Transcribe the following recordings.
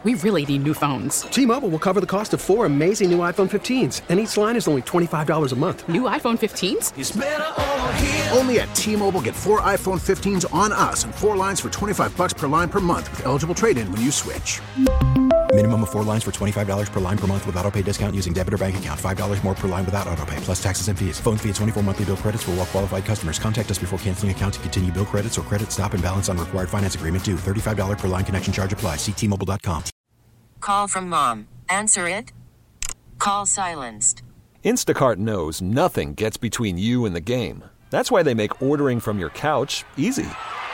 We really need new phones. T-Mobile will cover the cost of 4 amazing new iPhone 15s, and each line is only $25 a month. New iPhone 15s? It's better over here. Only at T-Mobile, get 4 iPhone 15s on us and 4 lines for $25 per line per month with eligible trade-in when you switch. Minimum of 4 lines for $25 per line per month with autopay discount using debit or bank account. $5 more per line without autopay, plus taxes and fees. Phone fee at 24 monthly bill credits for well-qualified customers. Contact us before canceling account to continue bill credits or credit stop and balance on required finance agreement due. $35 per line connection charge applies. See T-Mobile.com. Call from mom. Answer it. Call silenced. Instacart knows nothing gets between you and the game. That's why they make ordering from your couch easy.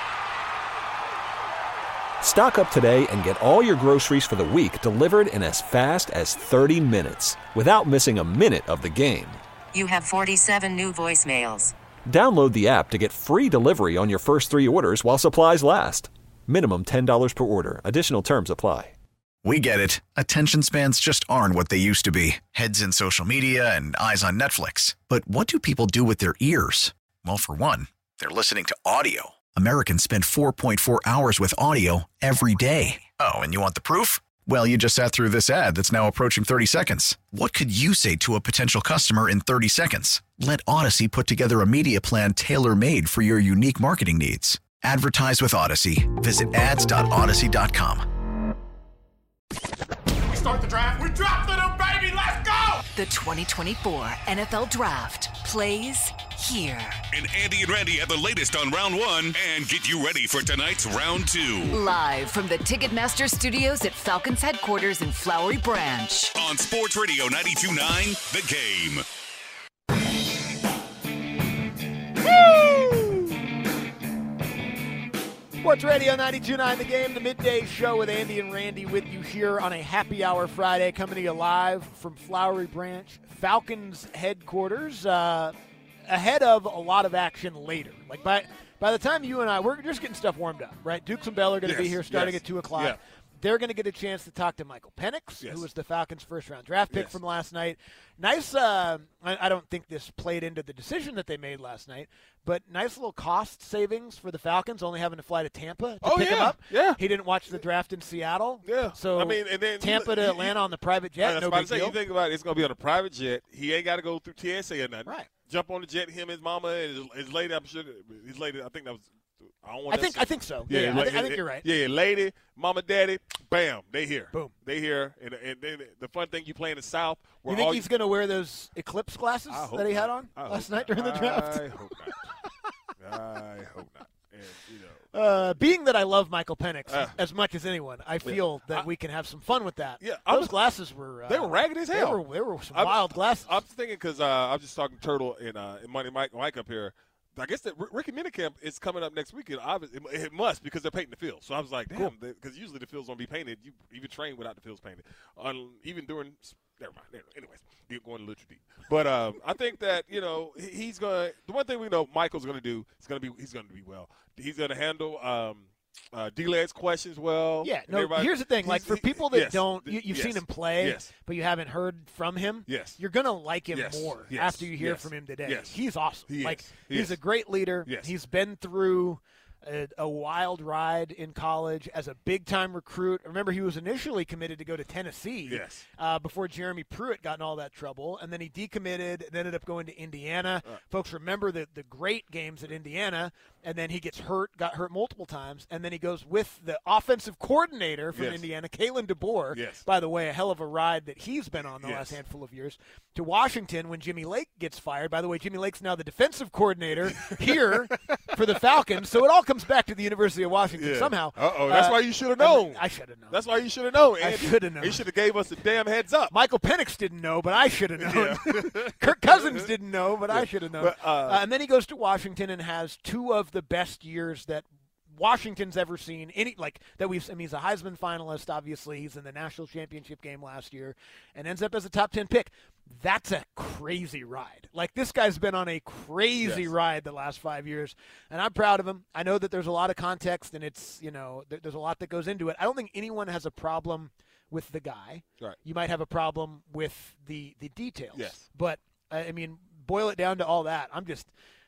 Stock up today and get all your groceries for the week delivered in as fast as 30 minutes without missing a minute of the game. You have 47 new voicemails. Download the app to get free delivery on your first 3 orders while supplies last. Minimum $10 per order. Additional terms apply. We get it. Attention spans just aren't what they used to be. Heads in social media and eyes on Netflix. But what do people do with their ears? Well, for one, they're listening to audio. Americans spend 4.4 hours with audio every day. Oh, and you want the proof? Well, you just sat through this ad that's now approaching 30 seconds. What could you say to a potential customer in 30 seconds? Let Odyssey put together a media plan tailor-made for your unique marketing needs. Advertise with Odyssey. Visit ads.odyssey.com. We start the draft. We drafted him, baby. Let's go. The 2024 NFL Draft plays here. And Andy and Randy have the latest on round 1 and get you ready for tonight's round 2. Live from the Ticketmaster Studios at Falcons headquarters in Flowery Branch. On Sports Radio 92.9, The Game. Sports Radio 92.9 The Game, the midday show with Andy and Randy with you here on a happy hour Friday, coming to you live from Flowery Branch, Falcons headquarters, ahead of a lot of action later. Like by the time you and I, we're just getting stuff warmed up, right? Dukes and Bell are going to be here starting at 2 o'clock. Yeah. They're going to get a chance to talk to Michael Penix, who was the Falcons' first-round draft pick from last night. Nice, I don't think this played into the decision that they made last night, but nice little cost savings for the Falcons, only having to fly to Tampa to pick him up. Yeah. He didn't watch the draft in Seattle. Yeah. So and then Tampa to Atlanta on the private jet, no big deal. You think about it, it's going to be on a private jet. He ain't got to go through TSA or nothing. Right. Jump on the jet, him, his mama, and his lady. I'm sure his lady, I think that was – I think so. Yeah, I think you're right. Yeah, lady, mama, daddy, bam, they here. Boom. They here. And then the fun thing, you play in the South. You think he's going to wear those eclipse glasses that he had on last night during the draft? I hope not. I hope not. And, being that I love Michael Penix as much as anyone, I feel that we can have some fun with that. Yeah, those glasses were they were ragged as hell. They were some wild glasses. I'm thinking because I was just talking to Turtle and Money Mike up here. I guess that Ricky Minicamp is coming up next weekend. It must because they're painting the field. So I was like, damn, because usually the fields don't be painted. You even train without the fields painted. Even during – never mind. Anyways, going a little too deep. But I think that, he's going to – the one thing we know Michael's going to do is he's going to be well. He's going to handle D-Led's questions well. Yeah, no, here's the thing. Like, for people that don't – you've seen him play, but you haven't heard from him, you're going to like him more after you hear from him today. He's awesome. He's a great leader. He's been through a wild ride in college as a big-time recruit. Remember, he was initially committed to go to Tennessee before Jeremy Pruitt got in all that trouble, and then he decommitted and ended up going to Indiana. Folks remember the great games at Indiana, and then he got hurt multiple times, and then he goes with the offensive coordinator from Indiana, Kalen DeBoer. By the way, a hell of a ride that he's been on the last handful of years, to Washington when Jimmy Lake gets fired. By the way, Jimmy Lake's now the defensive coordinator here for the Falcons, so it all comes back to the University of Washington somehow. That's why you should have known. I should have known. That's why you should have known. I should have known. He should have gave us a damn heads up. Michael Penix didn't know, but I should have known. Kirk Cousins didn't know, but I should have known. And then he goes to Washington and has 2 of the best years that Washington's ever seen. He's a Heisman finalist, obviously. He's in the national championship game last year and ends up as a top 10 pick. That's a crazy ride. Like, this guy's been on a crazy ride the last 5 years, and I'm proud of him. I know that there's a lot of context, and it's, there's a lot that goes into it. I don't think anyone has a problem with the guy. Right. You might have a problem with the details. Yes. But, boil it down to all that.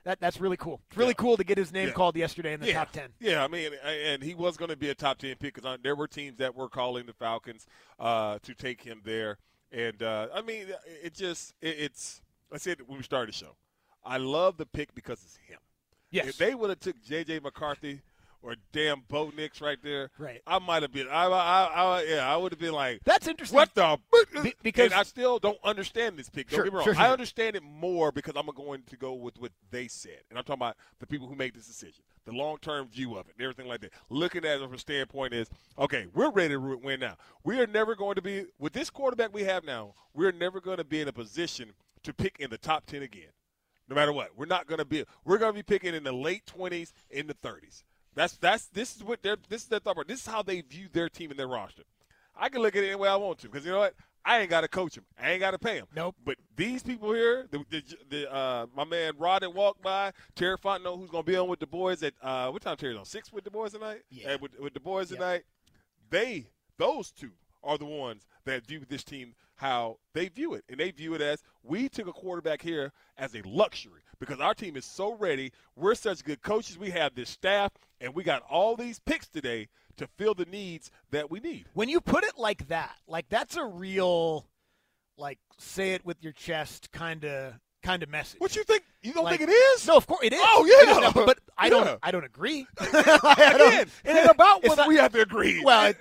That's really cool. It's really cool to get his name called yesterday in the top 10. Yeah, I mean, and he was going to be a top 10 pick because there were teams that were calling the Falcons to take him there. And, I mean, it's – I said when we started the show, I love the pick because it's him. Yes. If they would have took J.J. McCarthy or damn Bo Nix right there, right, I might have been I would have been like, that's interesting. What the – because and I still don't understand this pick. Don't get me wrong. I understand it more because I'm going to go with what they said. And I'm talking about the people who made this decision, the long-term view of it and everything like that. Looking at it from a standpoint is, okay, we're ready to win now. We are never going to be – with this quarterback we have now, we're never going to be in a position to pick in the top 10 again. No matter what, we're going to be picking in the late 20s, in the 30s. This is their thought. This is how they view their team and their roster. I can look at it any way I want to because you know what? I ain't got to coach them. I ain't got to pay them. Nope. But these people here, my man Rod that walked by, Terry Fontenot, who's going to be on with the boys at what time Terry's on? 6 with the boys tonight. Yeah. With the boys tonight, those two are the ones that view this team how they view it. And they view it as we took a quarterback here as a luxury because our team is so ready. We're such good coaches. We have this staff, and we got all these picks today to fill the needs that we need. When you put it like that, like that's a real, like say it with your chest kind of message. What you think? You don't think it is? No, of course it is. Oh yeah, it is, but I don't agree. Again, it ain't about whether we have to agree. Well,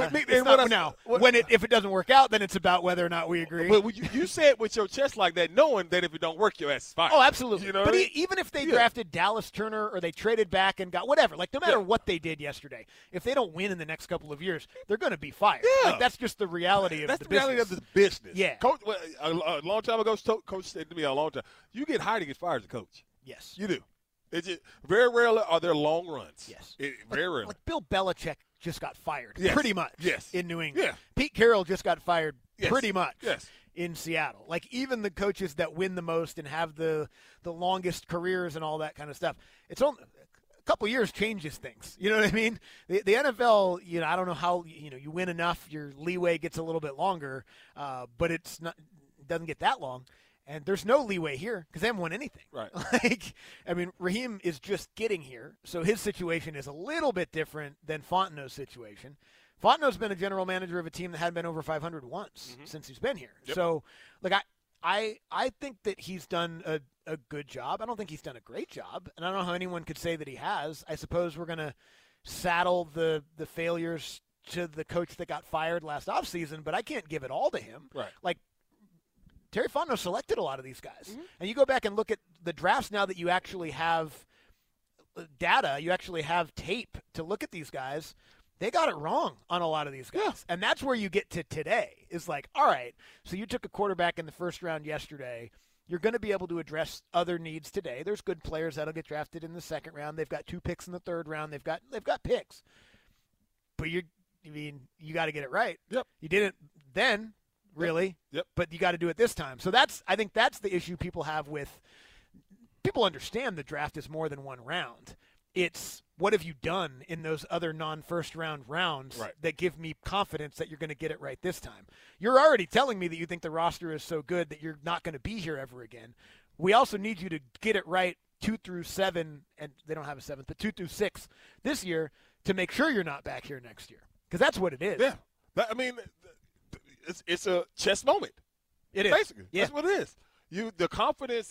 if it doesn't work out, then it's about whether or not we agree. But you say it with your chest like that, knowing that if it don't work, your ass is fired. Oh, absolutely. You know but what I mean? Even if they drafted Dallas Turner or they traded back and got whatever, like no matter what they did yesterday, if they don't win in the next couple of years, they're going to be fired. Yeah. Like, that's just the reality of the business. That's the reality of the business. Yeah. Coach, a long time ago, Coach said to me a long time, you get hired to get fired as a coach. Yes. You do. It's just, very rarely are there long runs. Yes. Very rarely. Like Bill Belichick just got fired pretty much in New England. Yeah. Pete Carroll just got fired pretty much Yes. in Seattle. Like even the coaches that win the most and have the longest careers and all that kind of stuff, it's only a couple years changes things. You know what I mean? The NFL, I don't know how, you win enough, your leeway gets a little bit longer, but it doesn't get that long. And there's no leeway here because they haven't won anything. Right. Raheem is just getting here, so his situation is a little bit different than Fontenot's situation. Fontenot's been a general manager of a team that hadn't been over 500 once since he's been here. Yep. So, I think that he's done a good job. I don't think he's done a great job, and I don't know how anyone could say that he has. I suppose we're going to saddle the failures to the coach that got fired last offseason, but I can't give it all to him. Right. Like, Terry Fontenot selected a lot of these guys. And you go back and look at the drafts now that you actually have data, you actually have tape to look at these guys. They got it wrong on a lot of these guys. Yeah. And that's where you get to today. Is like, all right, so you took a quarterback in the first round yesterday. You're going to be able to address other needs today. There's good players that'll get drafted in the second round. They've got 2 picks in the third round. They've got picks. But you got to get it right. Yep. You didn't then. Really? Yep. But you got to do it this time. So I think that's the issue people have with – people understand the draft is more than one round. It's what have you done in those other non-first-round rounds that give me confidence that you're going to get it right this time. You're already telling me that you think the roster is so good that you're not going to be here ever again. We also need you to get it right 2 through 7, and they don't have a 7th, but 2 through 6 this year to make sure you're not back here next year because that's what it is. Yeah. It's a chess moment. It is. Basically. Yeah. That's what it is. The confidence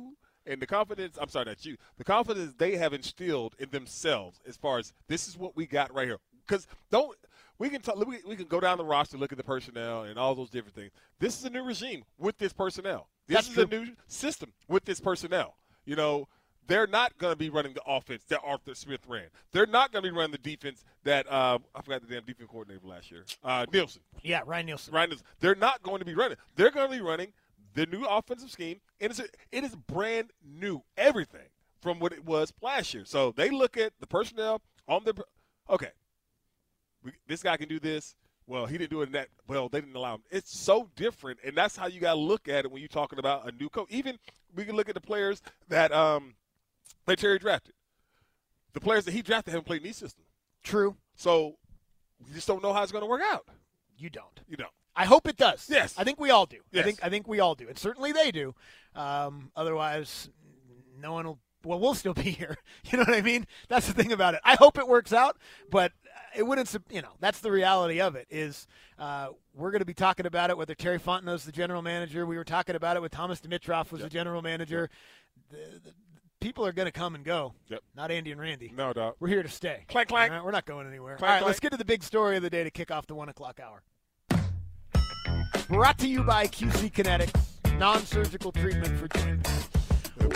they have instilled in themselves as far as this is what we got right here. Because we can go down the roster, look at the personnel and all those different things. This is a new regime with this personnel. This is a new system with this personnel. They're not going to be running the offense that Arthur Smith ran. They're not going to be running the defense that I forgot the damn defense coordinator last year. Nielsen. Yeah, Ryan Nielsen. They're not going to be running. They're going to be running the new offensive scheme, and it is brand new, everything from what it was last year. So they look at the personnel on this guy can do this. Well, he didn't do it in that. Well, they didn't allow him. It's so different, and that's how you got to look at it when you're talking about a new coach. Even we can look at the players that Terry drafted. The players that he drafted haven't played in these systems. True. So you just don't know how it's going to work out. You don't. You don't. I hope it does. Yes. I think we all do. Yes. I think we all do. And certainly they do. Otherwise, no one will well, we'll still be here. You know what I mean? That's the thing about it. I hope it works out, but it wouldn't, that's the reality of it is we're going to be talking about it, whether Terry Fontenot's the general manager. We were talking about it with Thomas Dimitroff was the general manager. The people are going to come and go. Yep. Not Andy and Randy. No doubt. We're here to stay. Clank, clank. We're not going anywhere. Clank, all right, clank. Let's get to the big story of the day to kick off the 1 o'clock hour. Brought to you by QC Kinetics, non-surgical treatment for joint pain.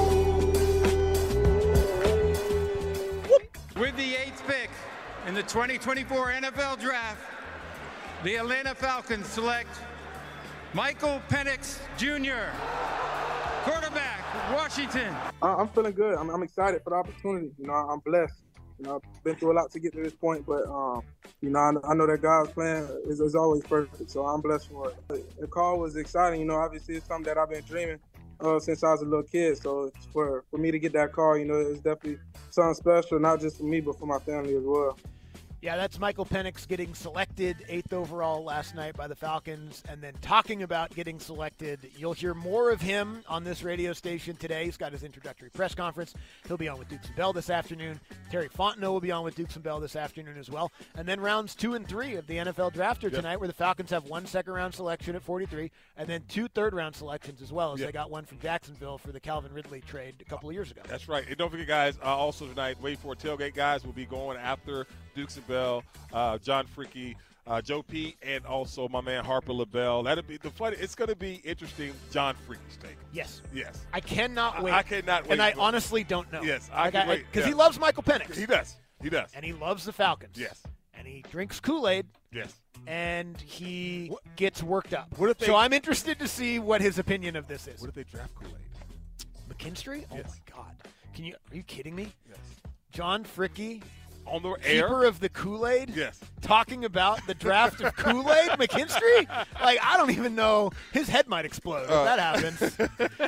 With the 8th pick in the 2024 NFL Draft, the Atlanta Falcons select Michael Penix Jr., quarterback, Washington. I'm feeling good. I'm excited for the opportunity. I'm blessed. I've been through a lot to get to this point, but I know that God's plan is always perfect, so I'm blessed for it. The call was exciting. Obviously it's something that I've been dreaming since I was a little kid. So for me to get that call, it's definitely something special, not just for me, but for my family as well. Yeah, that's Michael Penix getting selected 8th overall last night by the Falcons, and then talking about getting selected. You'll hear more of him on this radio station today. He's got his introductory press conference. He'll be on with Dukes and Bell this afternoon. Terry Fontenot will be on with Dukes and Bell this afternoon as well. And then rounds 2 and 3 of the NFL Draft are tonight, where the Falcons have 1 second-round selection at 43, and then 2 third-round selections as well, as they got one from Jacksonville for the Calvin Ridley trade a couple of years ago. That's right. And don't forget, guys, also tonight, Wait for Tailgate guys will be going after Dukes and Bell, John Fricke, Joe P, and also my man Harper LaBelle. That'll be the funny. It's going to be interesting. John Fricke's take. Yes. Yes. I cannot wait. I cannot wait. And I honestly don't know. Yes, I can wait. Because he loves Michael Penix. He does. He does. And he loves the Falcons. Yes. And he drinks Kool-Aid. Yes. And he gets worked up. So I'm interested to see what his opinion of this is. What if they draft Kool-Aid? McKinstry? Oh, yes. my God. Are you kidding me? Yes. John Fricke, on the air, keeper of the Kool-Aid, yes, talking about the draft of Kool-Aid, McKinstry. I don't even know. His head might explode if that happens.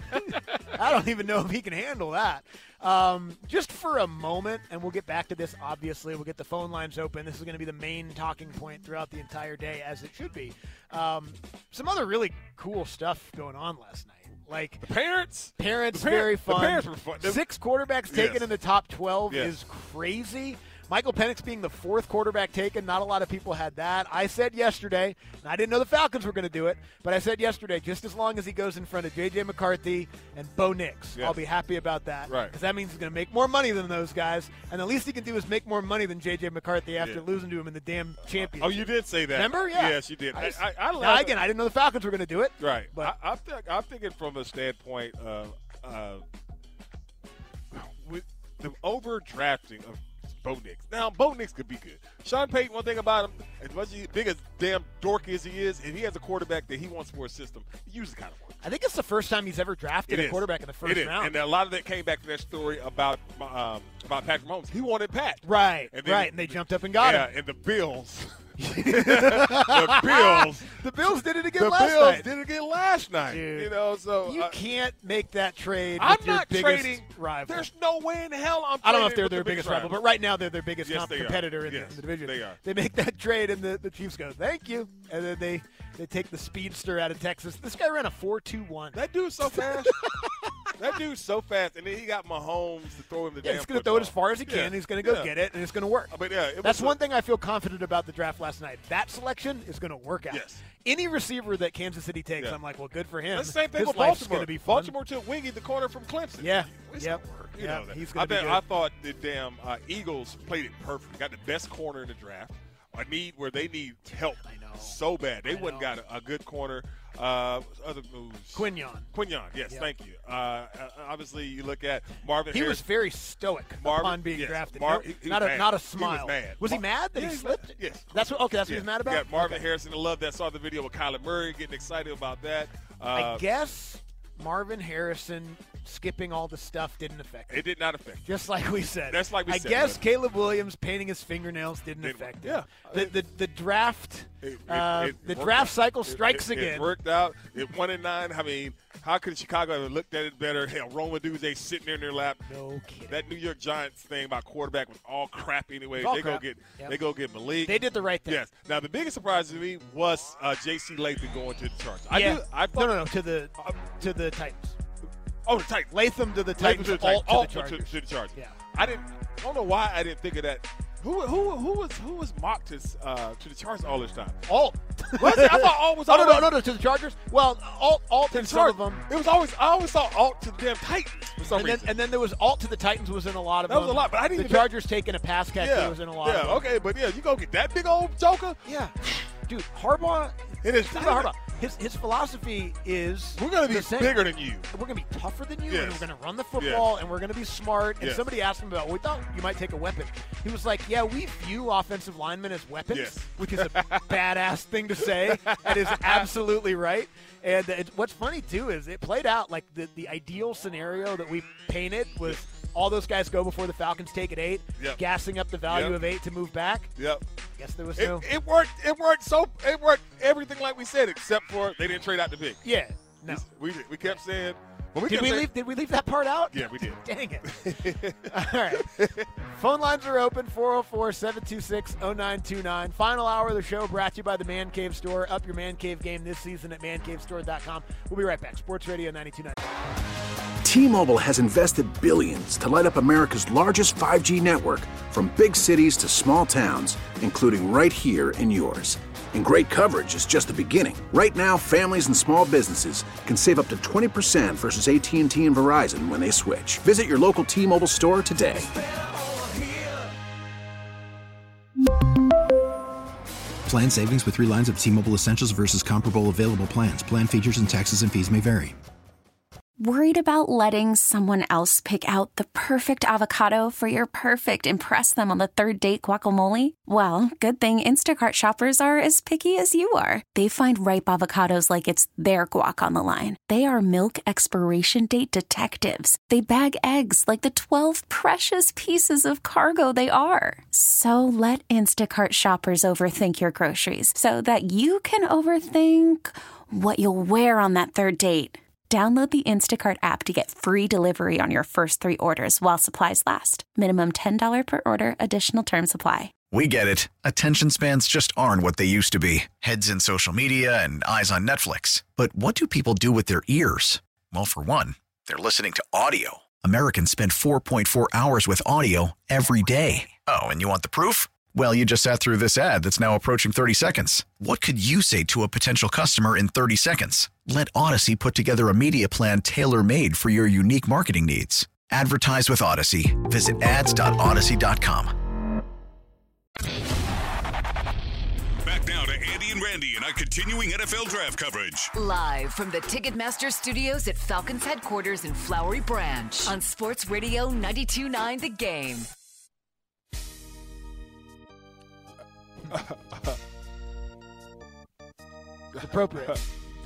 I don't even know if he can handle that. Just for a moment, and we'll get back to this. Obviously, we'll get the phone lines open. This is going to be the main talking point throughout the entire day, as it should be. Some other really cool stuff going on last night. Like the parents, very fun. The parents were fun. 6 quarterbacks taken in the top 12 yes. is crazy. Michael Penix being the 4th quarterback taken, not a lot of people had that. I said yesterday, and I didn't know the Falcons were going to do it, but I said yesterday, just as long as he goes in front of J.J. McCarthy and Bo Nix, yes. I'll be happy about that. Right. Because that means he's going to make more money than those guys, and the least he can do is make more money than J.J. McCarthy after losing to him in the damn championship. Oh, you did say that. Remember? Yeah. Yes, you did. Now, again, I didn't know the Falcons were going to do it. Right. But I'm thinking from a standpoint of with the overdrafting of Bo Nix. Now, Bo Nix could be good. Sean Payton, one thing about him, as much as big as damn dorky as he is, if he has a quarterback that he wants for a system, he usually kind of works. I think it's the first time he's ever drafted a quarterback in the first round. And a lot of that came back to that story about Patrick Mahomes. He wanted Pat. Right, and they jumped up and got him. Yeah, and the Bills. The Bills did it again last night. The Bills did it again last night. Dude, so you can't make that trade I'm with your not biggest trading rival. There's no way in hell I'm trading. I don't know if they're with their the biggest rival, but right now they're their biggest competitor in the division. They are. They make that trade, and the Chiefs go, thank you. And then they take the speedster out of Texas. This guy ran a 4.21. That dude's so fast. That dude's so fast. And then he got Mahomes to throw him the damn he's going to throw it as far as he can. He's going to go get it, and it's going to work. But that's one thing I feel confident about the draft last night. That selection is going to work out. Yes. Any receiver that Kansas City takes, I'm like, well, good for him. That's the same thing His with life's Baltimore. Going to be fun. Baltimore took Wiggy, the corner from Clemson. Yeah. It's yep. gonna work. Yeah. He's going to be good. I thought the damn Eagles played it perfect. Got the best corner in the draft. A need where they need help so bad. They wouldn't got a good corner. Other moves. Quinyon, yes, thank you. Obviously, you look at Marvin He Harris. was very stoic upon being drafted. Not a smile. He was mad. Was he mad that he slipped? Yes. That's what he was mad about? You got Marvin Harrison. I love that. Saw the video with Kyler Murray getting excited about that. I guess Marvin Harrison skipping all the stuff didn't affect it. It did not affect it. Just like we said. That's like we said. I guess Caleb Williams painting his fingernails didn't affect it. Yeah. The draft the draft out. cycle strikes again. It worked out. It 1-9. I mean, how could Chicago have looked at it better? Hell, Roman Duze sitting there in their lap. No kidding. That New York Giants thing about quarterback was all crap anyway. They go get Malik. They did the right thing. Yes. Now the biggest surprise to me was J.C. Lathan going to the Chargers. No, to the Titans. Oh, the Titans. Latham to the Titans. Alt to the Chargers. To the Chargers. Yeah. I don't know why I didn't think of that. Who was mocked to the Chargers all this time? Alt. Was it? I thought Alt was always. No, to the Chargers. Well, Alt to some of them. It was always. I always saw Alt to the damn Titans for some reason. And then there was Alt to the Titans was in a lot of them. That was a lot, but I didn't. The Chargers taking a pass catcher was in a lot. Yeah, of them. okay, but yeah, you go get that big old joker. Yeah, dude, Harbaugh. It is Harbaugh. His philosophy is we're going to be bigger than you. We're going to be tougher than you, and we're going to run the football, and we're going to be smart. And somebody asked him about, we thought you might take a weapon. He was like, yeah, we view offensive linemen as weapons, which is a badass thing to say, and is absolutely right. And what's funny, too, is it played out like the ideal scenario that we painted was all those guys go before the Falcons take at 8, gassing up the value of 8 to move back. Yep. Guess there was no. It worked. It worked everything like we said, except for they didn't trade out the pick. Yeah. No. We kept saying. Did we leave that part out? Yeah, we did. Dang it. All right. Phone lines are open, 404-726-0929. Final hour of the show brought to you by the Man Cave Store. Up your Man Cave game this season at mancavestore.com. We'll be right back. Sports Radio 92.9. T-Mobile has invested billions to light up America's largest 5G network, from big cities to small towns, including right here in yours. And great coverage is just the beginning. Right now, families and small businesses can save up to 20% versus AT&T and Verizon when they switch. Visit your local T-Mobile store today. Plan savings with 3 lines of T-Mobile Essentials versus comparable available plans. Plan features and taxes and fees may vary. Worried about letting someone else pick out the perfect avocado for your perfect impress them on the third date guacamole? Well, good thing Instacart shoppers are as picky as you are. They find ripe avocados like it's their guac on the line. They are milk expiration date detectives. They bag eggs like the 12 precious pieces of cargo they are. So let Instacart shoppers overthink your groceries so that you can overthink what you'll wear on that third date. Download the Instacart app to get free delivery on your first 3 orders while supplies last. Minimum $10 per order. Additional terms apply. We get it. Attention spans just aren't what they used to be. Heads in social media and eyes on Netflix. But what do people do with their ears? Well, for one, they're listening to audio. Americans spend 4.4 hours with audio every day. Oh, and you want the proof? Well, you just sat through this ad that's now approaching 30 seconds. What could you say to a potential customer in 30 seconds? Let Odyssey put together a media plan tailor-made for your unique marketing needs. Advertise with Odyssey. Visit ads.odyssey.com. Back now to Andy and Randy in our continuing NFL draft coverage. Live from the Ticketmaster Studios at Falcons headquarters in Flowery Branch on Sports Radio 92.9 The Game. Appropriate.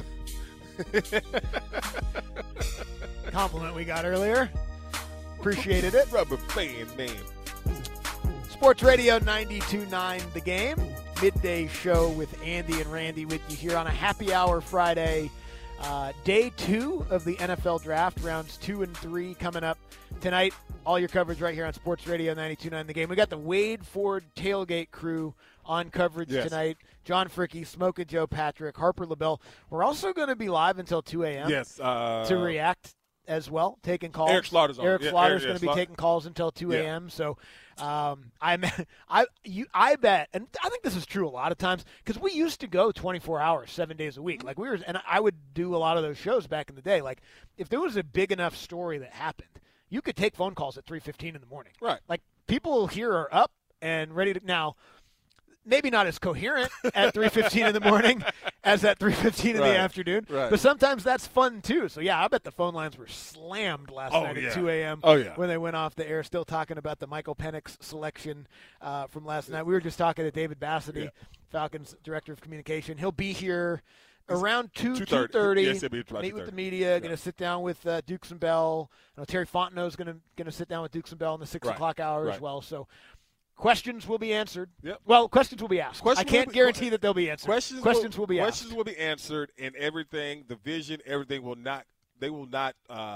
Compliment we got earlier. Appreciated it. Rubber band man. Sports Radio 92.9 The Game. Midday show with Andy and Randy with you here on a happy hour Friday. Day 2 of the NFL draft, rounds 2 and 3 coming up tonight. All your coverage right here on Sports Radio 92.9 The Game. We got the Wade Ford tailgate crew on coverage tonight. John Fricke, Smokin' Joe Patrick, Harper LaBelle. We're also going to be live until 2 a.m. Yes. To react as well, taking calls. Eric Slaughter's on. Eric Slaughter's going to be taking calls until 2 a.m. So I bet, and I think this is true a lot of times, because we used to go 24 hours, 7 days a week. And I would do a lot of those shows back in the day. Like, if there was a big enough story that happened, you could take phone calls at 3:15 in the morning. Right. Like, people here are up and ready to now. Maybe not as coherent at 3:15 in the morning as at 3:15 in the afternoon. Right. But sometimes that's fun, too. So, yeah, I bet the phone lines were slammed last night at 2 a.m. When they went off the air. Still talking about the Michael Penix selection from last night. We were just talking to David Bassity, Falcons Director of Communication. He'll be here around 2:30. Yes, he'll be about meet with the media. Going to sit down with Dukes and Bell. I know Terry Fontenot's going to sit down with Dukes and Bell in the 6 o'clock hour as well. So, questions will be answered. Yep. Well, questions will be asked. I can't guarantray that they'll be answered. Questions will be asked. Questions will be answered, and everything, the vision, everything will not. They will not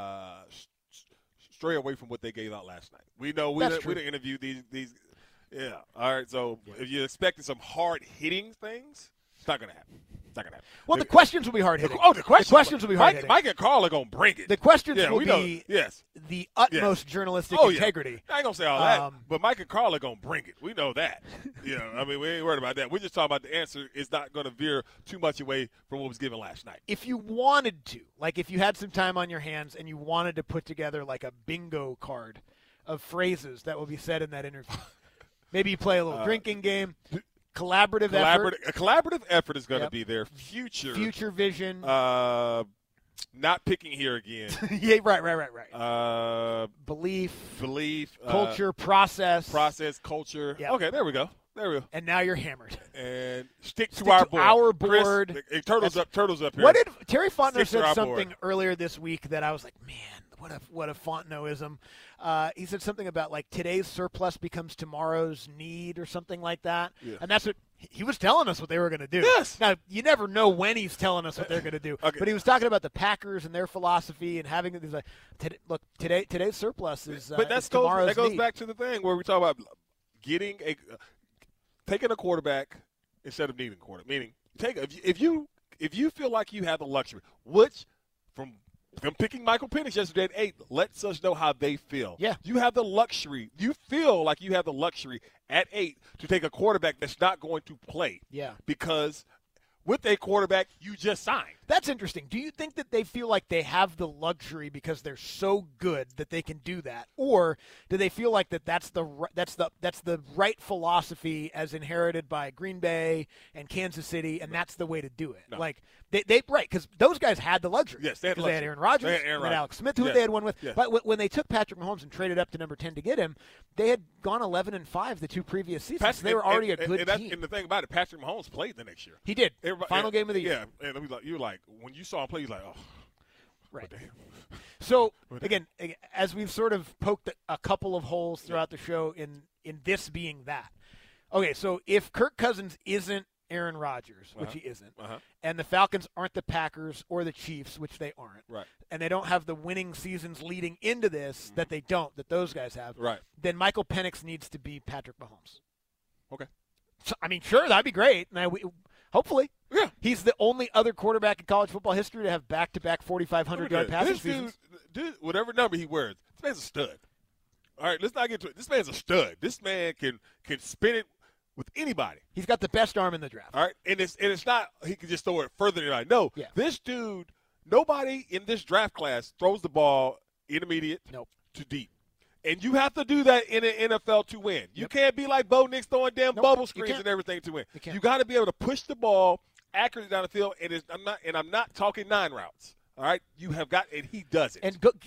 stray away from what they gave out last night. We know we didn't interview these. Yeah. All right. So if you're expecting some hard hitting things, it's not going to happen. It's not going to happen. Well, the questions will be hard-hitting. The questions will be hard-hitting. Mike and Carl are going to bring it. The questions will be the utmost journalistic integrity. I ain't going to say all that, but Mike and Carl are going to bring it. We know that. We ain't worried about that. We're just talking about the answer is not going to veer too much away from what was given last night. If you wanted to, like if you had some time on your hands and you wanted to put together like a bingo card of phrases that will be said in that interview, maybe you play a little drinking game. Collaborative effort. A collaborative effort is going to be there. Future vision. Not picking here again. Yeah, right. Belief. Culture, process. Culture. Yep. Okay, there we go. And now you're hammered. And stick to our board. Chris, turtles up here. What did Terry Fontenot said something earlier this week that I was like, man, what a Fontenot-ism. He said something about like today's surplus becomes tomorrow's need or something like that. Yeah. And that's what he was telling us what they were going to do. Yes. Now, you never know when he's telling us what they're going to do. Okay. But he was talking about the Packers and their philosophy and having these like, look, today's surplus is tomorrow's need. That goes back to the thing where we talk about taking a quarterback instead of needing a quarterback. Meaning, if you feel like you have the luxury, which from them picking Michael Penix yesterday at 8 lets us know how they feel. Yeah. You have the luxury. You feel like you have the luxury at 8 to take a quarterback that's not going to play. Yeah. Because with a quarterback you just signed. That's interesting. Do you think that they feel like they have the luxury because they're so good that they can do that, or do they feel like that's the right philosophy as inherited by Green Bay and Kansas City, and that's the way to do it? No. Like they right, because those guys had the luxury. Yes, they had They had Aaron Rodgers, they had Alex Smith, who they had one with. Yes. But when they took Patrick Mahomes and traded up to number 10 to get him, they had gone 11-5 the two previous seasons. So they were already a good team. And the thing about it, Patrick Mahomes played the next year. He did. Final game of the year. Yeah, and you were like, when you saw him play, you were like, oh. Right. So, again, as we've sort of poked a couple of holes throughout the show in this being that. Okay, so if Kirk Cousins isn't Aaron Rodgers, which he isn't, and the Falcons aren't the Packers or the Chiefs, which they aren't, right, and they don't have the winning seasons leading into this that those guys have, right, then Michael Penix needs to be Patrick Mahomes. Okay. So, I mean, sure, that'd be great. Hopefully. Yeah. He's the only other quarterback in college football history to have back-to-back 4,500-yard passing seasons. Dude, whatever number he wears, this man's a stud. All right, let's not get to it. This man's a stud. This man can spin it with anybody. He's got the best arm in the draft. All right, and it's not he can just throw it further than I know. Yeah. This dude, nobody in this draft class throws the ball intermediate to deep. And you have to do that in an NFL to win. You can't be like Bo Nix throwing bubble screens and everything to win. You got to be able to push the ball accurately down the field. I'm not talking 9 routes. All right, you have got, and he does it.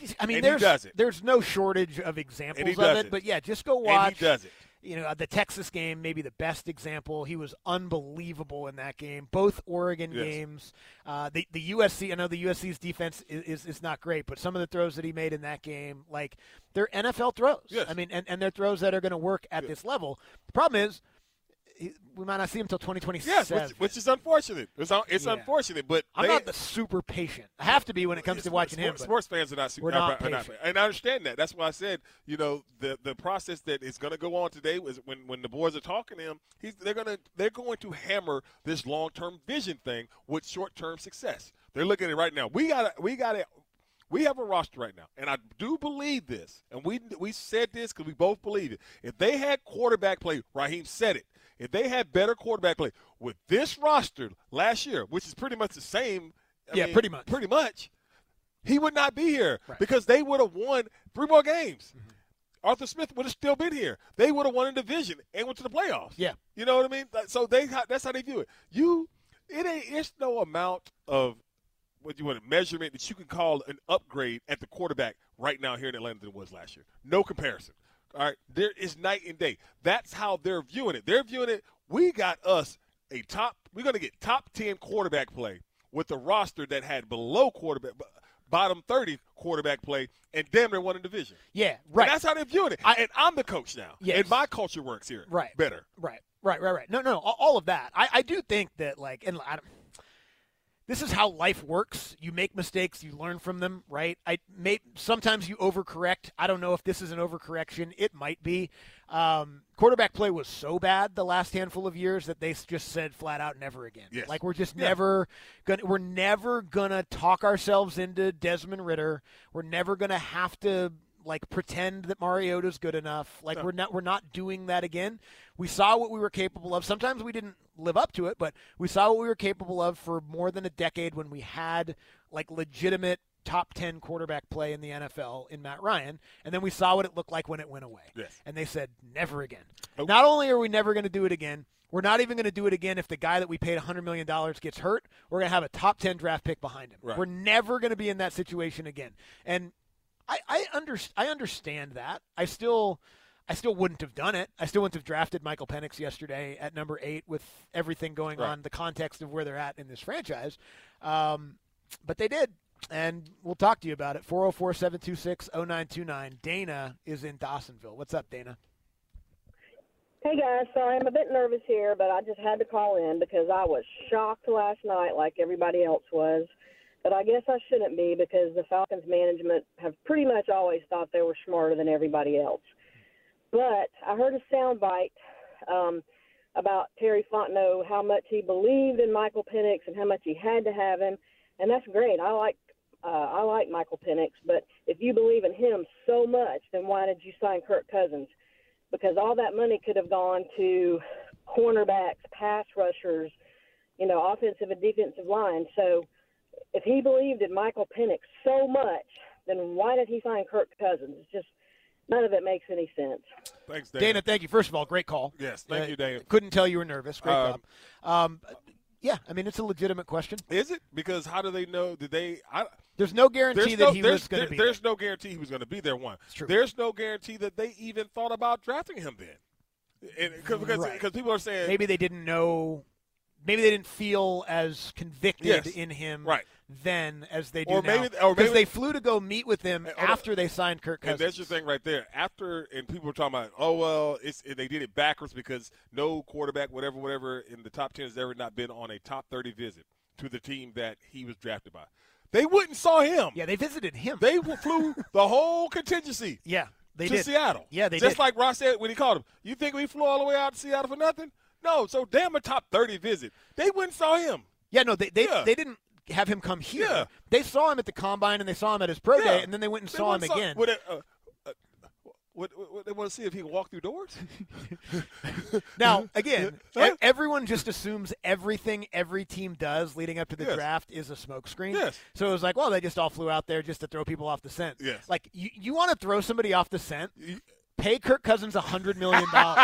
There's no shortage of examples of it. But yeah, just go watch. And he does it. The Texas game, maybe the best example. He was unbelievable in that game. Both Oregon games. The USC, I know the USC's defense is not great, but some of the throws that he made in that game, like, they're NFL throws. Yes. I mean, and they're throws that are going to work at this level. The problem is, we might not see him until 2027. Yes, which is unfortunate. It's unfortunate, but I'm not the super patient. I have to be when it comes to watching him. Sports fans are not super patient. And I understand that. That's why I said, the process that is going to go on today was when the boys are talking to him, they're going to hammer this long-term vision thing with short-term success. They're looking at it right now. We have a roster right now, and I do believe this, and we said this because we both believe it. If they had quarterback play, Raheem said it. If they had better quarterback play with this roster last year, which is pretty much the same, pretty much, he would not be here because they would have won 3 more games. Mm-hmm. Arthur Smith would have still been here. They would have won a division and went to the playoffs. Yeah, you know what I mean. So that's how they view it. It's no amount of measurement that you can call an upgrade at the quarterback right now here in Atlanta than it was last year. No comparison. All right, there is night and day. That's how they're viewing it. They're viewing it. We're going to get top 10 quarterback play with a roster that had below bottom 30 quarterback play and damn near won a division. Yeah, right. And that's how they're viewing it. And I'm the coach now. Yes. And my culture works here. Right. Better. Right. No, all of that. I do think that, this is how life works. You make mistakes, you learn from them, right? Sometimes you overcorrect. I don't know if this is an overcorrection. It might be. Quarterback play was so bad the last handful of years that they just said flat out never again. Yes. Like we're just never gonna talk ourselves into Desmond Ridder. We're never gonna have to pretend that Mariota's good enough. We're not doing that again. We saw what we were capable of. Sometimes we didn't live up to it, but we saw what we were capable of for more than a decade when we had legitimate top 10 quarterback play in the NFL in Matt Ryan, and then we saw what it looked like when it went away. Yes. And they said, never again. Nope. Not only are we never going to do it again, we're not even going to do it again if the guy that we paid $100 million gets hurt. We're going to have a top 10 draft pick behind him. Right. We're never going to be in that situation again. And I understand that. I still wouldn't have done it. I still wouldn't have drafted Michael Penix yesterday at number 8 with everything going on, the context of where they're at in this franchise. But they did. And we'll talk to you about it. 404-726-0929. Dana is in Dawsonville. What's up, Dana? Hey, guys. Sorry, I'm a bit nervous here, but I just had to call in because I was shocked last night like everybody else was. But I guess I shouldn't be because the Falcons management have pretty much always thought they were smarter than everybody else. But I heard a soundbite about Terry Fontenot, how much he believed in Michael Penix and how much he had to have him. And that's great. I like Michael Penix, but if you believe in him so much, then why did you sign Kirk Cousins? Because all that money could have gone to cornerbacks, pass rushers, offensive and defensive line. So if he believed in Michael Penix so much, then why did he sign Kirk Cousins? It's just none of it makes any sense. Thanks, Dana. Dana, thank you. First of all, great call. Yes, thank you, Dana. Couldn't tell you were nervous. Great job. Yeah, I mean, it's a legitimate question. Is it? Because how do they know? There's no guarantee that he was going to be there. There's no guarantee he was going to be there, one. It's true. There's no guarantee that they even thought about drafting him then. Because people are saying. Maybe they didn't know. Maybe they didn't feel as convicted in him then as they do now. Because they flew to go meet with him after they signed Kirk Cousins. And that's your thing right there. And people were talking about, they did it backwards because no quarterback, whatever, in the top 10 has ever not been on a top 30 visit to the team that he was drafted by. They went and saw him. Yeah, they visited him. They flew the whole contingency. Yeah, they to did. Seattle. Yeah, they Just did. like Ross said when he called him. You think we flew all the way out to Seattle for nothing? No, so damn a top 30 visit. They went and saw him. Yeah, no, they didn't have him come here. Yeah. They saw him at the Combine and they saw him at his pro day, and then they went and saw him again. They want to see if he can walk through doors? Now, again, everyone just assumes everything every team does leading up to the draft is a smokescreen. Yes. So it was like, well, they just all flew out there just to throw people off the scent. Yes. Like, you want to throw somebody off the scent? Pay Kirk Cousins $100 million.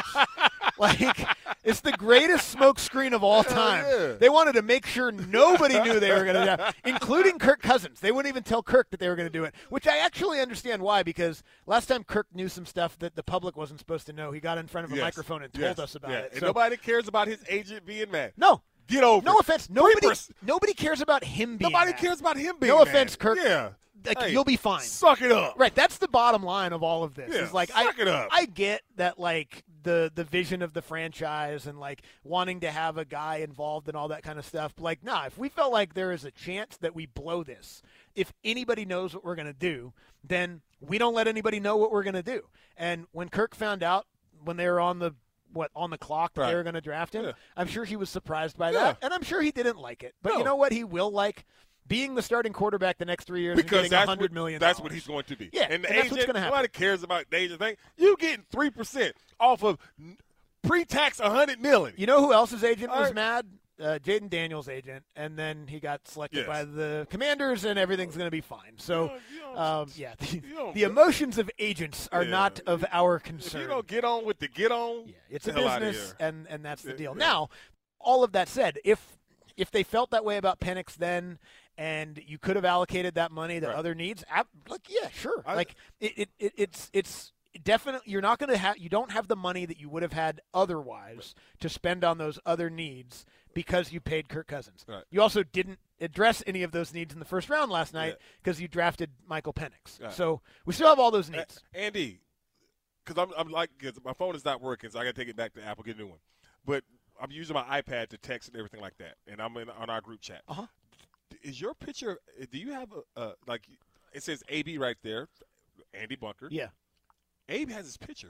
It's the greatest smokescreen of all time. Yeah. They wanted to make sure nobody knew they were going to do it, including Kirk Cousins. They wouldn't even tell Kirk that they were going to do it, which I actually understand why, because last time Kirk knew some stuff that the public wasn't supposed to know. He got in front of a microphone and told us about it. And nobody cares about his agent being mad. No. Get over No it. offense. Nobody cares about him being Nobody mad. cares about him being No mad. offense, Kirk. Yeah. Like, you'll be fine. Suck it up. Right, that's the bottom line of all of this. Yeah, is like, suck it up. I get that, like, the vision of the franchise and, like, wanting to have a guy involved and all that kind of stuff. But, like, if we felt like there is a chance that we blow this, if anybody knows what we're going to do, then we don't let anybody know what we're going to do. And when Kirk found out when they were on the clock that they were going to draft him, I'm sure he was surprised by that, and I'm sure he didn't like it. But you know what he will like? Being the starting quarterback the next 3 years because and getting $100 million. That's what he's going to be. Yeah, and the that's agent, what's going to happen. nobody cares about the agent thing. You getting 3% off of pre-tax $100 million. You know who else's agent was mad? Jaden Daniels' agent, and then he got selected by the Commanders, and everything's going to be fine. So, the emotions of agents are not of our concern. If you don't get on with the get on, it's a business, and that's the deal. Now, all of that said, if they felt that way about Penix then, and you could have allocated that money to other needs, sure. It's definitely, you're not going to have, you don't have the money that you would have had otherwise to spend on those other needs because you paid Kirk Cousins. Right. You also didn't address any of those needs in the first round last night because you drafted Michael Penix. Right. So we still have all those needs. Andy, because I'm like, cause my phone is not working, so I got to take it back to Apple, get a new one. But I'm using my iPad to text and everything like that, and I'm on our group chat. Uh-huh. Is your picture? Do you have it says AB right there, Andy Bunker? Yeah. Abe has his picture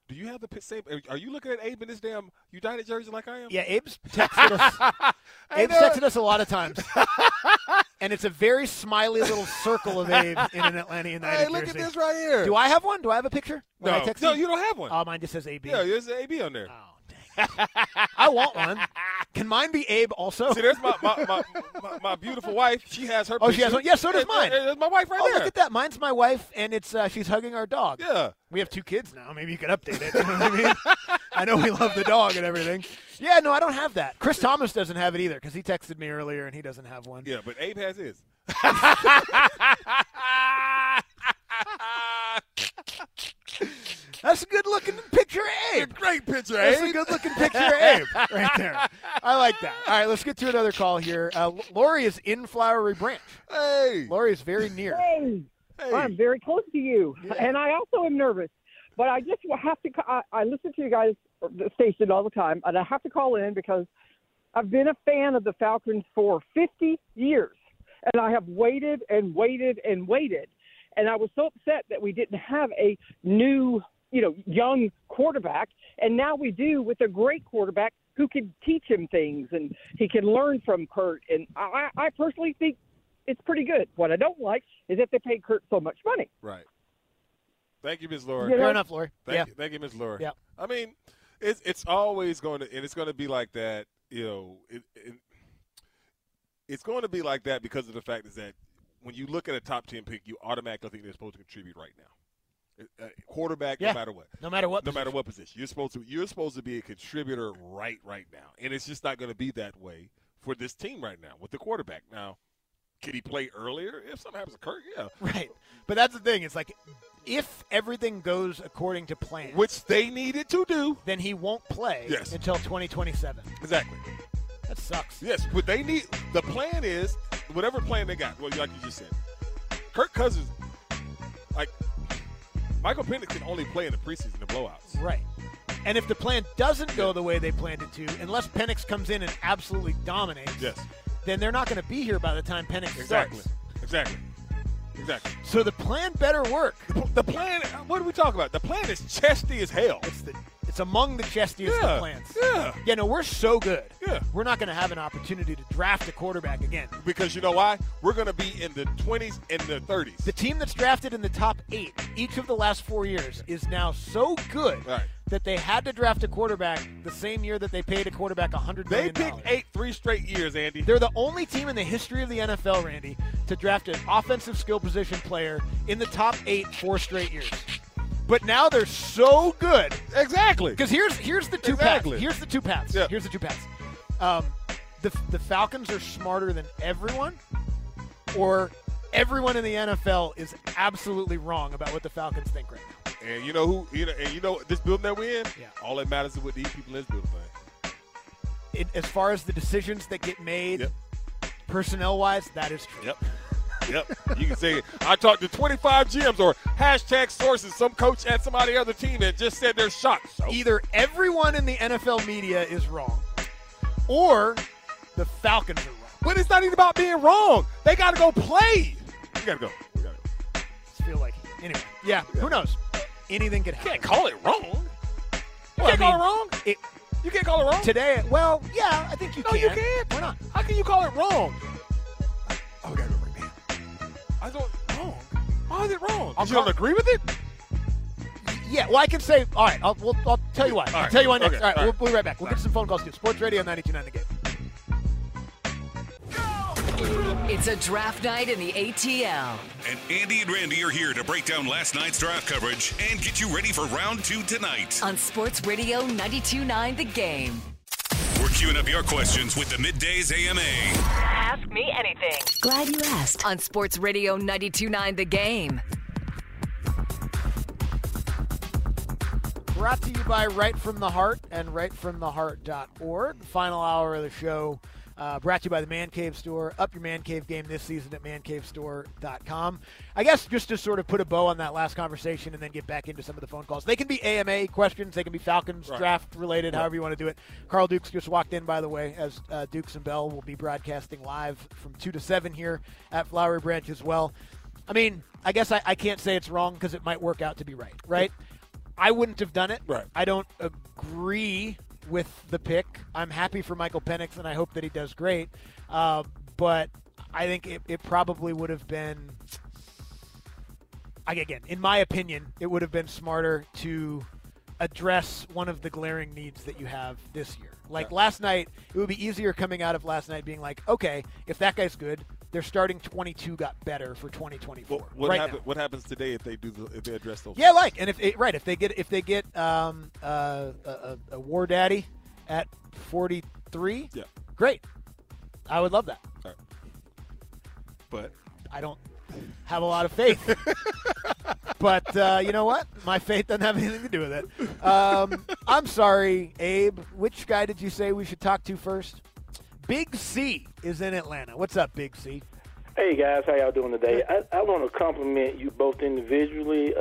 Do you have the same? Are you looking at Abe in this damn United jersey like I am? Yeah, Abe's texted us. Abe's texted us a lot of times. And it's a very smiley little circle of Abe in an Atlanta United jersey. Hey, look at this right here. Do I have one? Do I have a picture? No, you don't have one. Oh, mine just says AB. Yeah, there's an AB on there. Oh, dang. I want one. Can mine be Abe also? See, there's my beautiful wife. She has her picture. Oh, she has one? Yeah, so does mine. There's my wife right there. Look at that. Mine's my wife, and it's she's hugging our dog. Yeah. We have 2 kids now. Maybe you could update it. You know what I mean? I know we love the dog and everything. Yeah, no, I don't have that. Chris Thomas doesn't have it either because he texted me earlier, and he doesn't have one. Yeah, but Abe has his. That's a good-looking picture of Abe. Great picture, That's Abe. a good-looking picture of Abe right there. I like that. All right, let's get to another call here. Lori is in Flowery Branch. Hey. Lori is very near. Hey. I'm very close to you, and I also am nervous. But I just have to – I listen to you guys, the station, all the time, and I have to call in because I've been a fan of the Falcons for 50 years, and I have waited and waited and waited. And I was so upset that we didn't have a new, young quarterback, and now we do with a great quarterback who can teach him things, and he can learn from Kurt. And I personally think it's pretty good. What I don't like is that they pay Kurt so much money. Right. Thank you, Ms. Lori. Fair enough, Lori. Thank you, Ms. Lori. Yeah. I mean, it's always going to – and it's going to be like that, it's going to be like that because of the fact is that when you look at a top 10 pick, you automatically think they're supposed to contribute right now. Quarterback, no matter what. No matter what position. You're supposed to be a contributor right now. And it's just not going to be that way for this team right now with the quarterback. Now, can he play earlier if something happens to Kirk? Yeah. Right. But that's the thing. It's like if everything goes according to plan. Which they needed to do. Then he won't play until 2027. Exactly. That sucks. Yes, but they need – the plan is whatever plan they got, well, like you just said. Kirk Cousins, like Michael Penix can only play in the preseason, the blowouts. Right. And if the plan doesn't go the way they planned it to, unless Penix comes in and absolutely dominates, then they're not going to be here by the time Penix starts. Exactly. So the plan better work. The plan, what do we talk about? The plan is chesty as hell. It's among the chestiest of plans. Yeah, no, we're so good. Yeah. We're not going to have an opportunity to draft a quarterback again. Because you know why? We're going to be in the 20s and the 30s. The team that's drafted in the top 8 each of the last 4 years is now so good that they had to draft a quarterback the same year that they paid a quarterback $100 million. They picked 8 3 straight years, Andy. They're the only team in the history of the NFL, Randy, to draft an offensive skill position player in the top 8 4 straight years. But now they're so good. Exactly. Because here's the two paths. Here's the two paths. Yeah. Here's the two paths. The Falcons are smarter than everyone, or everyone in the NFL is absolutely wrong about what the Falcons think right now. And you know this building that we're in? Yeah. All that matters is what these people in this building think. As far as the decisions that get made, personnel-wise, that is true. Yep. You can say, I talked to 25 GMs or hashtag sources. Some coach at somebody other team and just said they're shocked. So. Either everyone in the NFL media is wrong or the Falcons are wrong. But it's not even about being wrong. They got to go play. We got to go. I feel like anyway. Yeah, who knows? Anything could happen. You can't call it wrong. You can't call it wrong? You can't call it wrong? Today, well, yeah, I think you can. No, you can't. Why not? How can you call it wrong? Oh, we got to go right now. I don't wrong. Why is it wrong? You don't agree with it? Yeah, well, I can say, all right, I'll tell you why. I'll tell you why next. Okay, all right, we'll be right back. We'll get some phone calls too. Sports Radio 92.9 The Game. It's a draft night in the ATL. And Andy and Randy are here to break down last night's draft coverage and get you ready for round 2 tonight. On Sports Radio 92.9 The Game. We're queuing up your questions with the Middays AMA. Ask me anything. Glad you asked. On Sports Radio 92.9 The Game. Brought to you by Right From The Heart and rightfromtheheart.org. Final hour of the show. Brought to you by the Man Cave Store. Up your Man Cave game this season at mancavestore.com. I guess just to sort of put a bow on that last conversation and then get back into some of the phone calls. They can be AMA questions. They can be Falcons draft related, however you want to do it. Carl Dukes just walked in, by the way, as Dukes and Bell will be broadcasting live from 2 to 7 here at Flowery Branch as well. I mean, I guess I can't say it's wrong because it might work out to be right? I wouldn't have done it. Right. I don't agree with the pick. I'm happy for Michael Penix, and I hope that he does great. But I think it probably would have been, again, in my opinion, it would have been smarter to address one of the glaring needs that you have this year. Like last night, it would be easier coming out of last night being like, okay, if that guy's good, their starting 22 got better for 2024. What happens today if they address those? Yeah, and if they get a War Daddy at 43, great. I would love that. Right. But I don't have a lot of faith. But you know what? My faith doesn't have anything to do with it. I'm sorry, Abe. Which guy did you say we should talk to first? Big C is in Atlanta. What's up, Big C? Hey, guys. How y'all doing today? I want to compliment you both individually.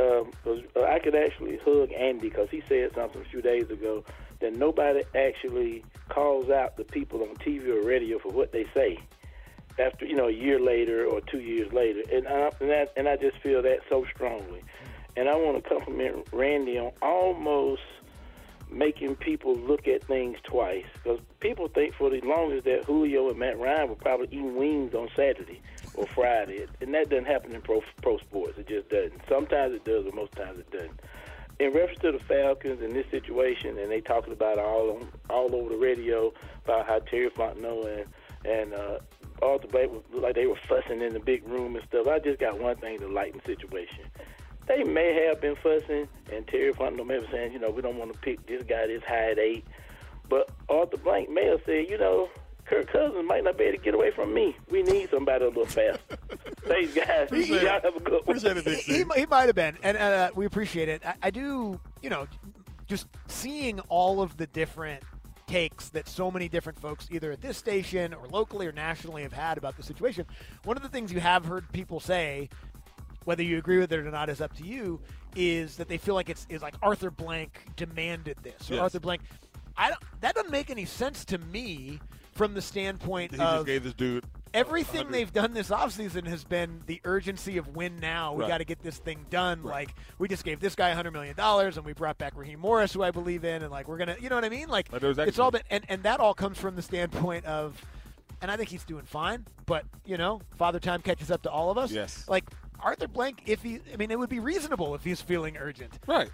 I could actually hug Andy because he said something a few days ago that nobody actually calls out the people on TV or radio for what they say after, a year later or 2 years later. And I just feel that so strongly. And I want to compliment Randy on almost making people look at things twice, because people think for the longest that Julio and Matt Ryan were probably eating wings on Saturday or Friday, and that doesn't happen in pro sports. It just doesn't. Sometimes it does, but most times it doesn't. In reference to the Falcons in this situation, and they talking about all over the radio about how Terry Fontenot and Arthur Blank looked like they were fussing in the big room and stuff. I just got one thing to lighten the situation. They may have been fussing, and Terry Fontenot may have saying, we don't want to pick this guy this high at 8. But Arthur Blank may have said, Kirk Cousins might not be able to get away from me. We need somebody a little faster. Thanks, guys. Y'all have a good one. He might have been, and we appreciate it. I do, just seeing all of the different takes that so many different folks, either at this station or locally or nationally, have had about the situation. One of the things you have heard people say, whether you agree with it or not is up to you, is that they feel like it's like Arthur Blank demanded this, or Arthur Blank. That doesn't make any sense to me from the standpoint he of just gave this dude everything 100. They've done this offseason has been the urgency of win now. We got to get this thing done. Right. Like, we just gave this guy $100 million, and we brought back Raheem Morris, who I believe in, and we're gonna, you know what I mean? Like, it's all been, and that all comes from the standpoint of, and I think he's doing fine, but Father Time catches up to all of us. Yes. Like, Arthur Blank, it would be reasonable if he's feeling urgent. Right.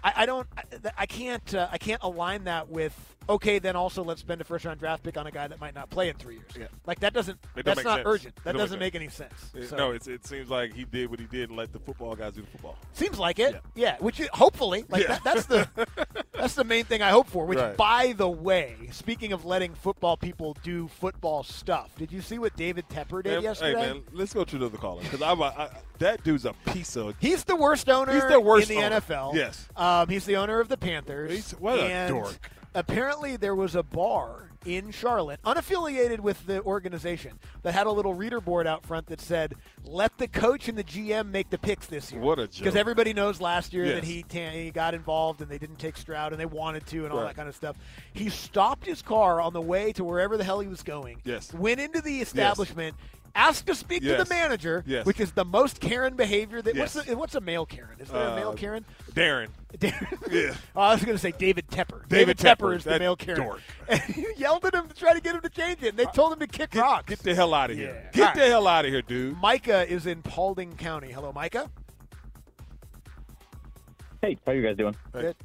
I can't align that with, okay, then also let's spend a first-round draft pick on a guy that might not play in 3 years. Yeah. Like, that's not urgent. That doesn't make any sense. No, it seems like he did what he did and let the football guys do the football. Seems like it. Yeah. Which hopefully, that's the main thing I hope for. Which, by the way, speaking of letting football people do football stuff, did you see what David Tepper did yesterday? Hey, man, let's go to the caller, because that dude's a piece of. He's the worst owner in the NFL. Yes. He's the owner of the Panthers. What a dork. Apparently there was a bar in Charlotte, unaffiliated with the organization, that had a little reader board out front that said, "Let the coach and the GM make the picks this year." What a joke. Because everybody knows last year that he got involved and they didn't take Stroud and they wanted to and all that kind of stuff. He stopped his car on the way to wherever the hell he was going. Yes. Went into the establishment. Asked to speak to the manager, which is the most Karen behavior. What's a male Karen? Is there a male Karen? Darren. Yeah. Oh, I was going to say David Tepper. David Tepper is the male Karen. Dork. And he yelled at him to try to get him to change it. And they told him to kick rocks. Get the hell out of here. Get the hell out of here, dude. Micah is in Paulding County. Hello, Micah. Hey, how are you guys doing? Good.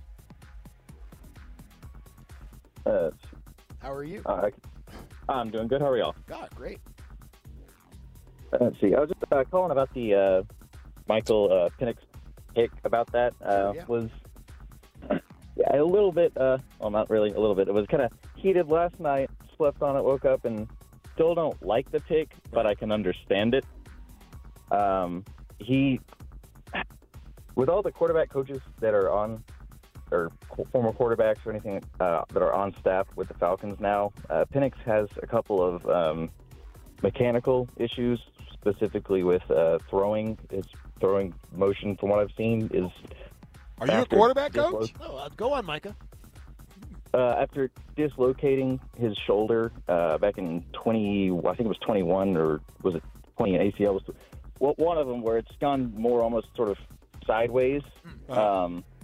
How are you? I'm doing good. How are y'all? God, great. Let's see. I was just calling about the Michael Penix pick about that. Was a little bit, well, not really a little bit. It was kind of heated last night, slept on it, woke up, and still don't like the pick, but I can understand it. With all the quarterback coaches that are on, or former quarterbacks or anything that are on staff with the Falcons now, Penix has a couple of mechanical issues, specifically with throwing. His throwing motion, from what I've seen, is. Are you a quarterback coach? Oh, go on, Micah. After dislocating his shoulder back in I think it was 21, or was it 20 ACL? One of them where it's gone more almost sort of sideways.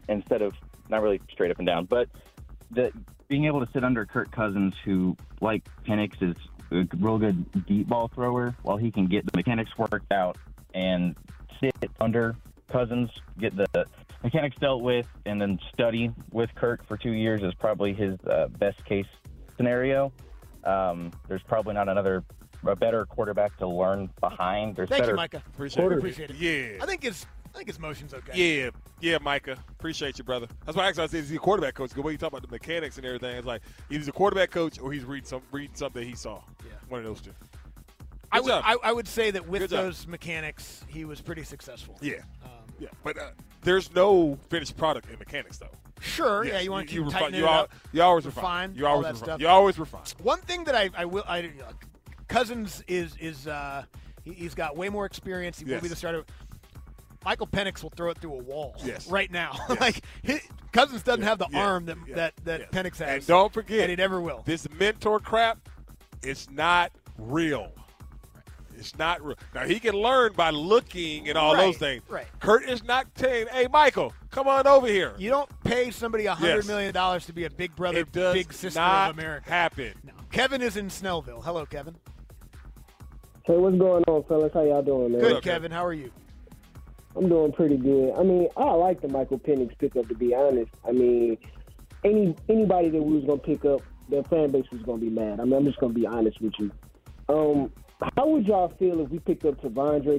instead of not really straight up and down. But being able to sit under Kirk Cousins, who, like Penix, is a real good deep ball thrower, while he can get the mechanics worked out and sit under Cousins, get the mechanics dealt with, and then study with Kirk for 2 years is probably his best case scenario. There's probably not a better quarterback to learn behind. Thank you, Micah. Appreciate it. Yeah. I think his motion's okay. Yeah, Micah. Appreciate you, brother. That's why I said he's a quarterback coach. The way you talk about the mechanics and everything, it's like either he's a quarterback coach or he's reading something he saw. Yeah. One of those two. I would say that with those mechanics, he was pretty successful. Yeah. But there's no finished product in mechanics, though. Sure, yes, yeah, you want to keep tightening it up. You always refine. You always refine. One thing that Cousins is he's got way more experience. He will be the starter. Michael Penix will throw it through a wall right now. Yes. Cousins doesn't have the arm that Penix has. And don't forget, and he never will. This mentor crap, it's not real. It's not real. Now, he can learn by looking and all those things. Right. Kurt is not saying, hey, Michael, come on over here. You don't pay somebody $100 million to be a big brother, big sister of America. Happen. No. Kevin is in Snellville. Hello, Kevin. Hey, what's going on, fellas? How y'all doing, man? Good, Kevin. How are you? I'm doing pretty good. I mean, I like the Michael Penix pickup, to be honest. I mean, anybody that we was going to pick up, their fan base was going to be mad. I mean, I'm just going to be honest with you. How would y'all feel if we picked up Devondre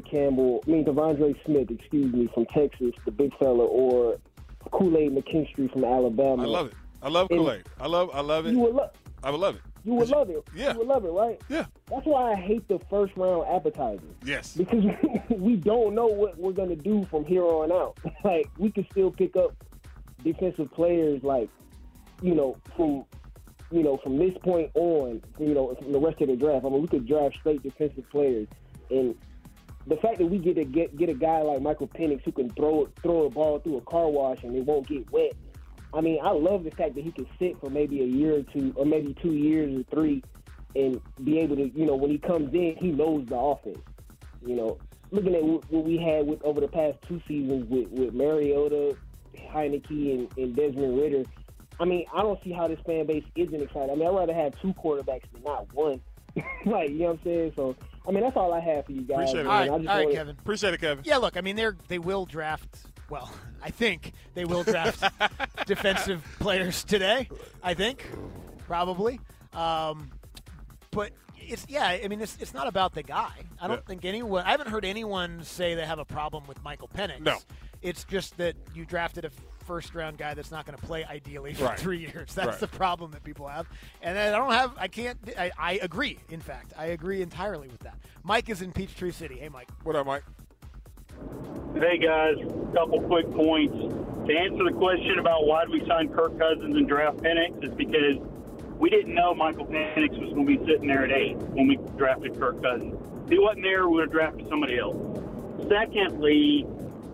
Smith, from Texas, the big fella, or Kool-Aid McKinstry from Alabama? I love it. I love Kool-Aid. I love it. I would love it. You would love it. Yeah. You would love it, right? Yeah. That's why I hate the first-round appetizers. Yes. Because we don't know what we're going to do from here on out. Like, we could still pick up defensive players, like, from this point on, from the rest of the draft. I mean, we could draft straight defensive players. And the fact that we get a guy like Michael Penix who can throw a ball through a car wash and it won't get wet. I mean, I love the fact that he can sit for maybe a year or two, or maybe 2 years or 3, and be able to, when he comes in, he knows the offense. Looking at what we had over the past 2 seasons with Mariota, Heineke, and Desmond Ridder, I mean, I don't see how this fan base isn't excited. I mean, I'd rather have 2 quarterbacks than not one. Like, you know what I'm saying? So, I mean, that's all I have for you guys. Appreciate it, all right, Kevin. Appreciate it, Kevin. Yeah, look, I mean, they will draft. Well, I think they will draft defensive players today. I think, probably. But it's not about the guy. I don't think anyone. I haven't heard anyone say they have a problem with Michael Penix. No. It's just that you drafted a first-round guy that's not going to play ideally for 3 years. That's the problem that people have. And I agree, in fact. I agree entirely with that. Mike is in Peachtree City. Hey, Mike. What up, Mike? Hey, guys. A couple quick points. To answer the question about why we signed Kirk Cousins and draft Penix is because we didn't know Michael Penix was going to be sitting there at 8 when we drafted Kirk Cousins. If he wasn't there, we would have drafted somebody else. Secondly,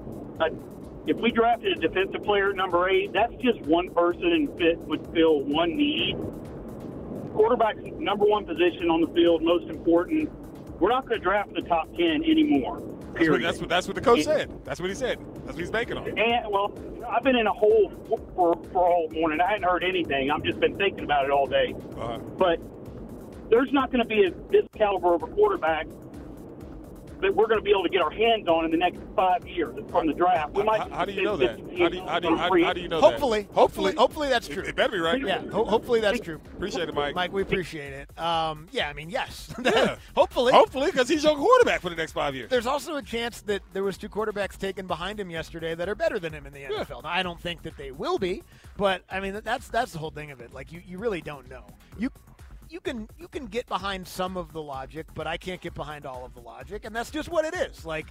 if we drafted a defensive player at number 8, that's just one person and would fill one need. Quarterback's number one position on the field, most important. We're not going to draft the top 10 anymore. Period. That's what the coach said. That's what he said. That's what he's banking on. And, well, I've been in a hole for all morning. I hadn't heard anything. I've just been thinking about it all day. But there's not going to be this caliber of a quarterback that we're going to be able to get our hands on in the next 5 years from the draft. How do you know that? How do you know that? Hopefully that's true. It better be right. Yeah, hopefully that's true. Appreciate it, Mike. Mike, we appreciate it. I mean, yes. Yeah. Hopefully, because he's your quarterback for the next 5 years. There's also a chance that there was 2 quarterbacks taken behind him yesterday that are better than him in the NFL. Now, I don't think that they will be, but I mean that's the whole thing of it. Like you really don't know. You can get behind some of the logic, but I can't get behind all of the logic, and that's just what it is. Like,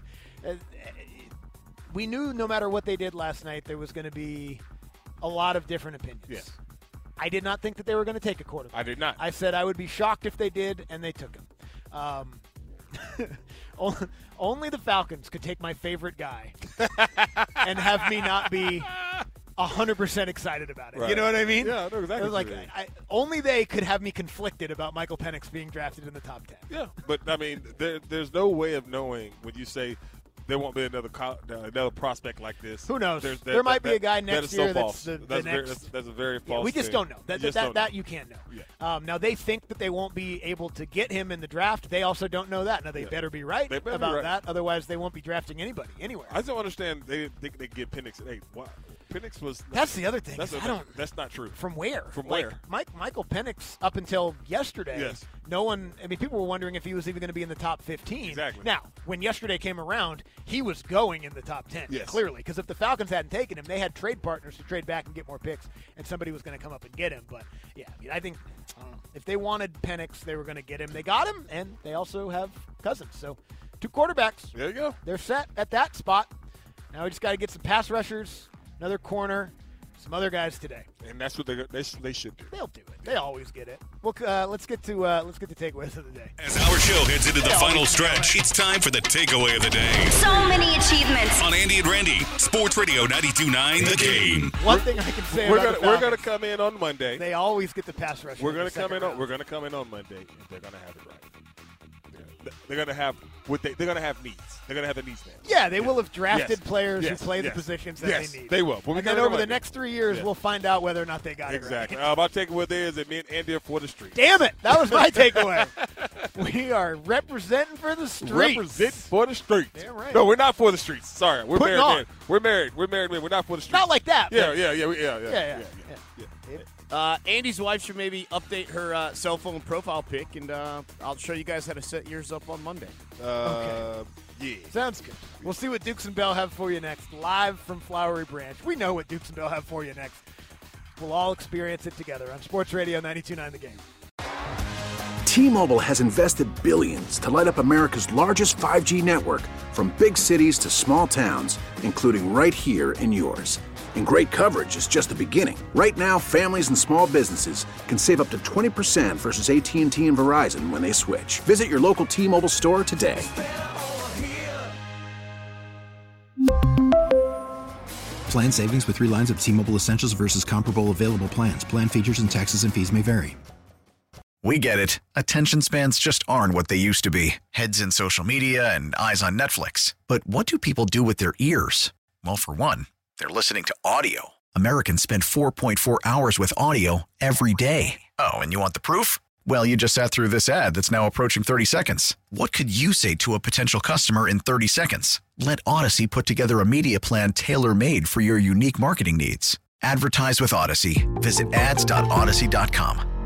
we knew no matter what they did last night, there was going to be a lot of different opinions. Yes. I did not think that they were going to take a quarterback. I did not. I said I would be shocked if they did, and they took him. Only the Falcons could take my favorite guy and have me not be 100% excited about it. Right. You know what I mean? Yeah, I know exactly. It was like only they could have me conflicted about Michael Penix being drafted in the top 10. Yeah, but I mean, there's no way of knowing when you say there won't be another prospect like this. Who knows? There might be a guy next year that's the next. That's a very false. We just don't know. That you can't know. Yeah. Now they think that they won't be able to get him in the draft. They also don't know that. Now they better be right about that. Otherwise, they won't be drafting anybody anywhere. I don't understand. They think they get Penix. Hey, what? Penix was. That's the other thing. That's not true. From where? From where? Michael Penix, up until yesterday, yes. No one. I mean, people were wondering if he was even going to be in the top 15. Exactly. Now, when yesterday came around, he was going in the top 10. Yes. Clearly, because if the Falcons hadn't taken him, they had trade partners to trade back and get more picks, and somebody was going to come up and get him. But yeah, I think if they wanted Penix, they were going to get him. They got him, and they also have Cousins. So 2 quarterbacks. There you go. They're set at that spot. Now we just got to get some pass rushers, another corner, some other guys today. And that's what they should do. They'll do it. They always get it. Well, let's get to the takeaways of the day. As our show heads into the final stretch, it's time for the takeaway of the day. So many achievements. On Andy and Randy, Sports Radio 92.9 The Game. One thing I can say we're going to come in on Monday. They always get the pass rush. We're going to come in on Monday, and they're going to have it right. They're going to have they're going to have needs. They're going to have the needs there. Yeah, they will have drafted players who play the positions that they need. They will. And then over the next 3 years, we'll find out whether or not they got it right. Exactly. My takeaway there is that me and Andy are for the streets. Damn it. That was my takeaway. We are representing for the streets. Represent for the streets. Damn right. No, we're not for the streets. Sorry. We're Putting married men. We're married men. We're not for the streets. Not like that. Yeah. Andy's wife should maybe update her cell phone profile pic, and I'll show you guys how to set yours up on Monday. Okay. Yeah. Sounds good. We'll see what Dukes and Bell have for you next, live from Flowery Branch. We know what Dukes and Bell have for you next. We'll all experience it together on Sports Radio 92.9 The Game. T-Mobile has invested billions to light up America's largest 5G network, from big cities to small towns, including right here in yours. And great coverage is just the beginning. Right now, families and small businesses can save up to 20% versus AT&T and Verizon when they switch. Visit your local T-Mobile store today. Plan savings with 3 lines of T-Mobile Essentials versus comparable available plans. Plan features and taxes and fees may vary. We get it. Attention spans just aren't what they used to be. Heads in social media and eyes on Netflix. But what do people do with their ears? Well, for one, they're listening to audio. Americans spend 4.4 hours with audio every day. Oh, and you want the proof? Well, you just sat through this ad that's now approaching 30 seconds. What could you say to a potential customer in 30 seconds? Let Odyssey put together a media plan tailor-made for your unique marketing needs. Advertise with Odyssey. Visit ads.odyssey.com.